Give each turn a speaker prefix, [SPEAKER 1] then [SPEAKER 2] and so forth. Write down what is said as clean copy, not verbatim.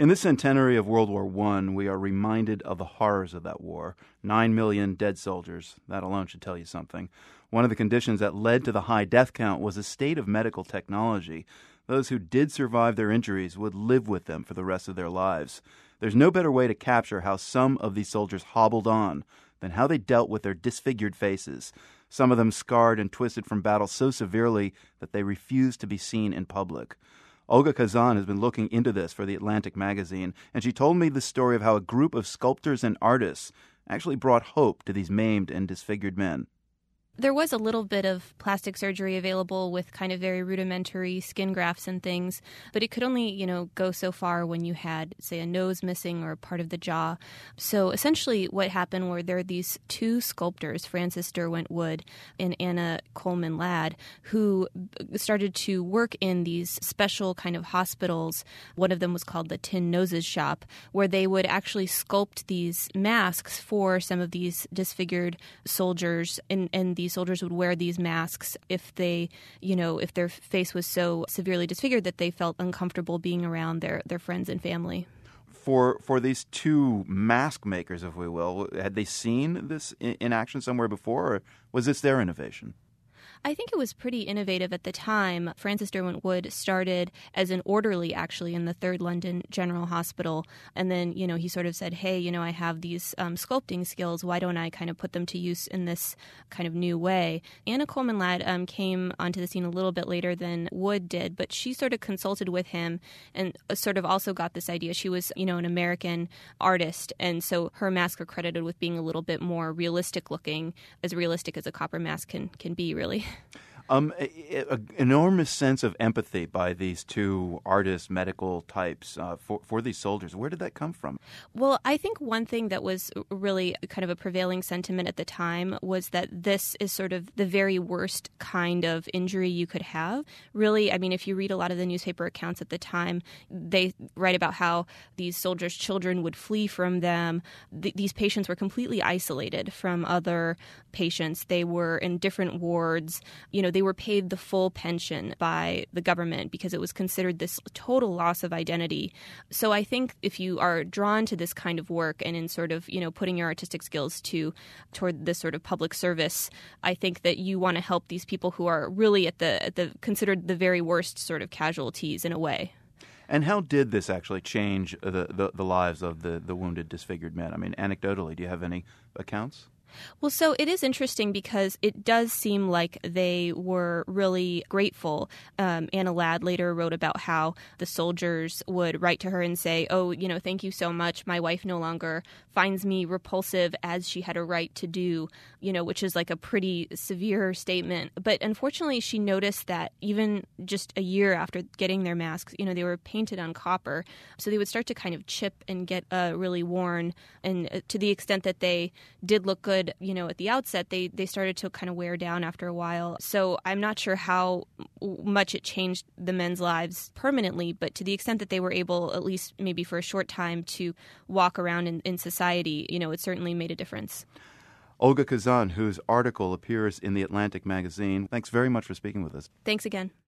[SPEAKER 1] In the centenary of World War I, we are reminded of the horrors of that war. 9 million dead soldiers. That alone should tell you something. One of the conditions that led to the high death count was a state of medical technology. Those who did survive their injuries would live with them for the rest of their lives. There's no better way to capture how some of these soldiers hobbled on than how they dealt with their disfigured faces, some of them scarred and twisted from battle so severely that they refused to be seen in public. Olga Khazan has been looking into this for The Atlantic magazine, and she told me the story of how a group of sculptors and artists actually brought hope to these maimed and disfigured men.
[SPEAKER 2] There was a little bit of plastic surgery available with kind of very rudimentary skin grafts and things, but it could only, go so far when you had, say, a nose missing or part of the jaw. So essentially what happened were there are these two sculptors, Frances Derwent Wood and Anna Coleman Ladd, who started to work in these special kind of hospitals. One of them was called the Tin Noses Shop, where they would actually sculpt these masks for some of these disfigured soldiers, and these soldiers would wear these masks if they, if their face was so severely disfigured that they felt uncomfortable being around their friends and family.
[SPEAKER 1] For these two mask makers, if we will, had they seen this in action somewhere before, or was this their innovation?
[SPEAKER 2] I think it was pretty innovative at the time. Frances Derwent Wood started as an orderly, actually, in the 3rd London General Hospital. And then, he sort of said, hey, I have these sculpting skills. Why don't I kind of put them to use in this kind of new way? Anna Coleman Ladd came onto the scene a little bit later than Wood did, but she sort of consulted with him and sort of also got this idea. She was, an American artist, and so her masks are credited with being a little bit more realistic looking, as realistic as a copper mask can be, really.
[SPEAKER 1] An enormous sense of empathy by these two artist medical types for these soldiers. Where did that come from?
[SPEAKER 2] Well, I think one thing that was really kind of a prevailing sentiment at the time was that this is sort of the very worst kind of injury you could have. Really, I mean, if you read a lot of the newspaper accounts at the time, they write about how these soldiers' children would flee from them. These patients were completely isolated from other patients. They were in different wards. They were paid the full pension by the government because it was considered this total loss of identity. So I think if you are drawn to this kind of work and in sort of, putting your artistic skills toward this sort of public service, I think that you want to help these people who are really at the considered the very worst sort of casualties in a way.
[SPEAKER 1] And how did this actually change the lives of the wounded, disfigured men? I mean, anecdotally, do you have any accounts?
[SPEAKER 2] Well, so it is interesting because it does seem like they were really grateful. Anna Ladd later wrote about how the soldiers would write to her and say, oh, thank you so much. My wife no longer finds me repulsive as she had a right to do, which is like a pretty severe statement. But unfortunately, she noticed that even just a year after getting their masks, they were painted on copper. So they would start to kind of chip and get really worn. And to the extent that they did look good, at the outset, they started to kind of wear down after a while. So I'm not sure how much it changed the men's lives permanently, but to the extent that they were able, at least maybe for a short time, to walk around in society, it certainly made a difference.
[SPEAKER 1] Olga Khazan, whose article appears in The Atlantic magazine, thanks very much for speaking with us.
[SPEAKER 2] Thanks again.